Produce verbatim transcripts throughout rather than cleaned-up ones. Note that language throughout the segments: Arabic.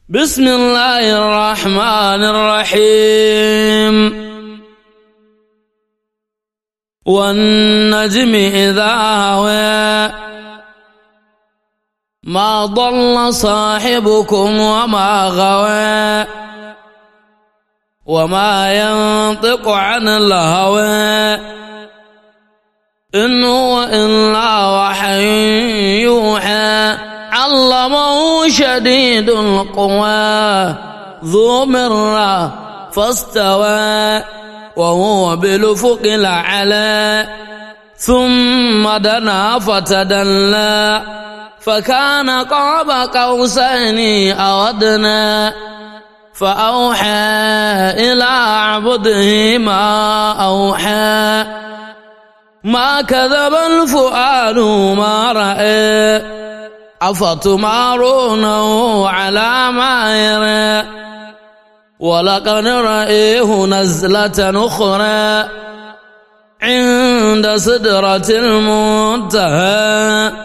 بسم الله الرحمن الرحيم والنجم إذا هوى ما ضل صاحبكم وما غوى وما ينطق عن الهوى إن هو إلا وحي يوحى علمه شديد القوى ذو مرة فاستوى وهو بالأفق الأعلى ثم دنا فتدلى فكان قاب قوسين أو أدنى فأوحى إلى عبده ما أوحى ما كذب الفؤاد ما رأى أفتمارونه على ما يرى ولقد رأيه نزلة أخرى عند سدرة المنتهى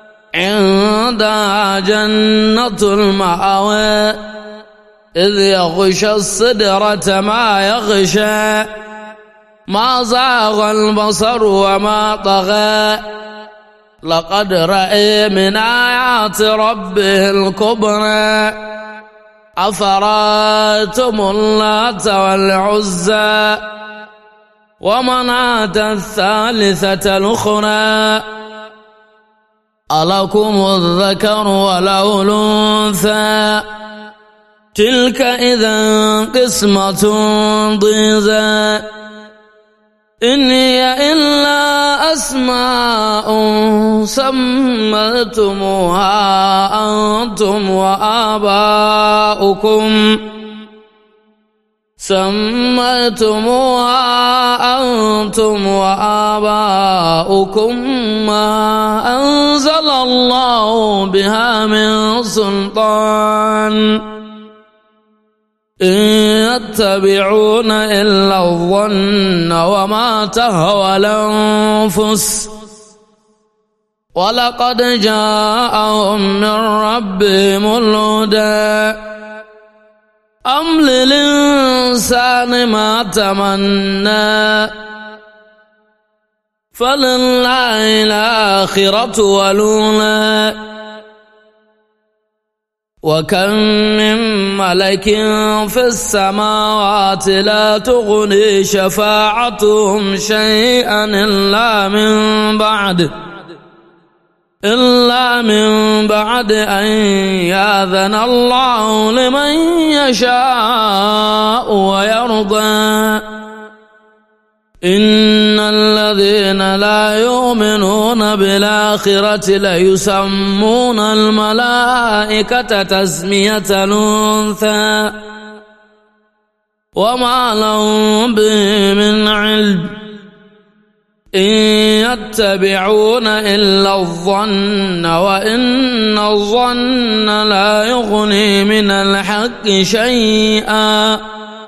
عندها جنة المأوى إذ يغشى السدرة ما يغشى ما زاغ البصر وما طغى لقد رأى من آيات ربه الكبرى أفرأيتم اللات والعزى ومناة الثالثة الأخرى ألكم الذكر وله الأنثى تلك إذا قسمة ضيزى إن هي إلا أسماء سميتموها أنتم وآباؤكم سميتموها أنتم وآباؤكم ما أنزل الله بها من سلطان إن يتبعون إلا الظن وما تهوى الأنفس ولقد جاءهم من ربهم الهدى أم للإنسان ما تمنى فلله الآخرة والأولى وكم من ملك في السماوات لا تغني شفاعتهم شيئا إلا من بعد إلا من بعد أن يأذن الله لمن يشاء ويرضى إن الذين لا يؤمنون بالآخرة ليسمون الملائكة تسمية الأنثى وما لهم به من علم إن يتبعون إلا الظن وإن الظن لا يغني من الحق شيئا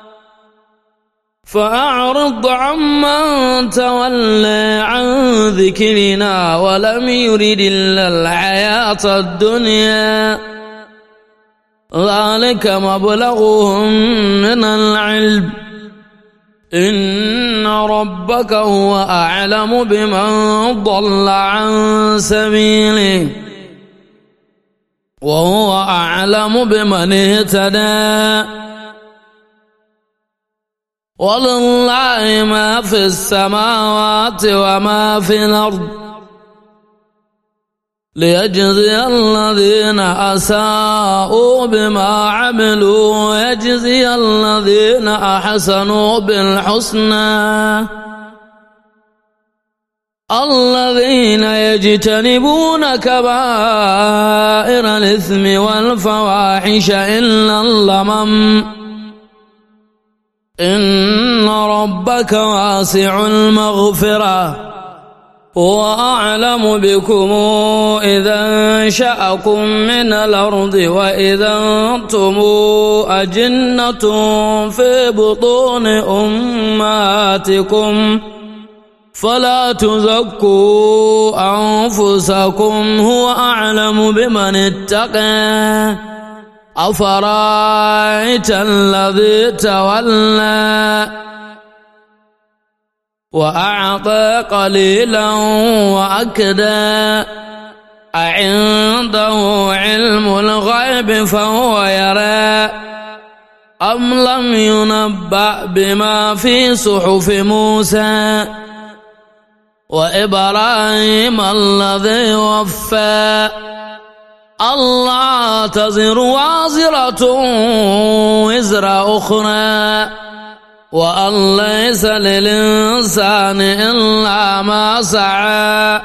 فأعرض عمن تولى عن ذكرنا ولم يرد إلا الحياة الدنيا ذلك مبلغهم من العلم إن ربك هو أعلم بمن ضل عن سبيله وهو أعلم بمن اهتدى ولله ما في السماوات وما في الأرض ليجزي الذين أساءوا بما عملوا ويجزي الذين أحسنوا بالحسنى الذين يجتنبون كبائر الإثم والفواحش إلا اللمم إن ربك واسع المغفرة هو أعلم بكم إذا انشأكم من الأرض وإذا أنتم أجنة في بطون أمهاتكم فلا تزكوا أنفسكم هو أعلم بمن اتقى أفرأيت الذي تولى وأعطى قليلا وأكدى أعنده علم الغيب فهو يرى أم لم ينبأ بما في صحف موسى وإبراهيم الذي وفى ألا تزر وازرة وزر أخرى وأن ليس للإنسان إلا ما سعى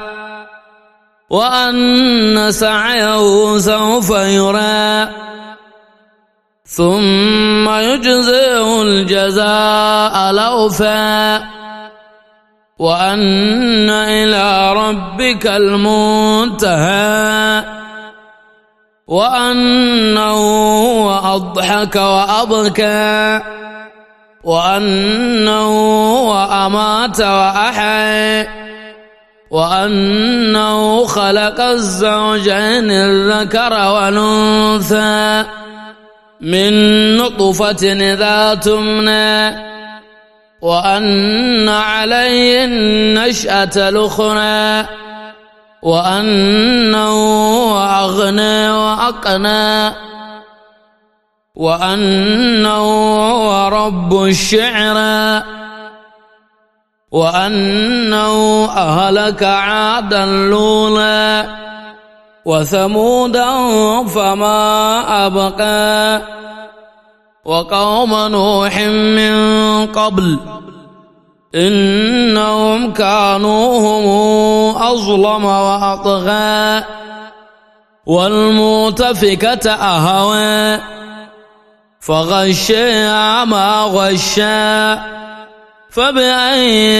وأن سعيه سوف يرى ثم يجزيه الجزاء الأوفى وأن إلى ربك المنتهى وأنه هو أضحك وأبكى وأنه هو أمات وأحيا وأنه خلق الزوجين الذكر والأنثى من نطفة إذا تمنى وأن عليه النشأة الأخرى وأنه أغنى وأقنى وأنه هو رب الشعرى وأنه أهلك عادا الأولى وثمودا فما أبقى وقوم نوح من قبل إنهم كانوا هم أظلم وأطغى والمؤتفكة أهوى فغشيها ما غشى فبأي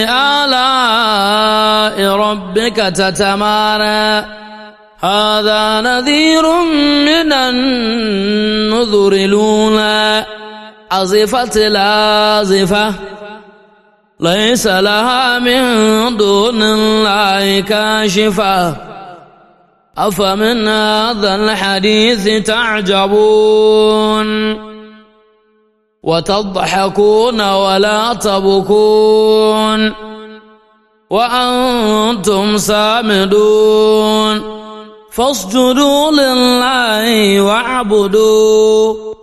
آلاء ربك تتمارى هذا نذير من النذر الأولى أزفت الآزفة ليس لها من دون الله كاشفة أفمن هذا الحديث تعجبون وتضحكون ولا تبكون وأنتم سامدون فاسجدوا لله واعبدوا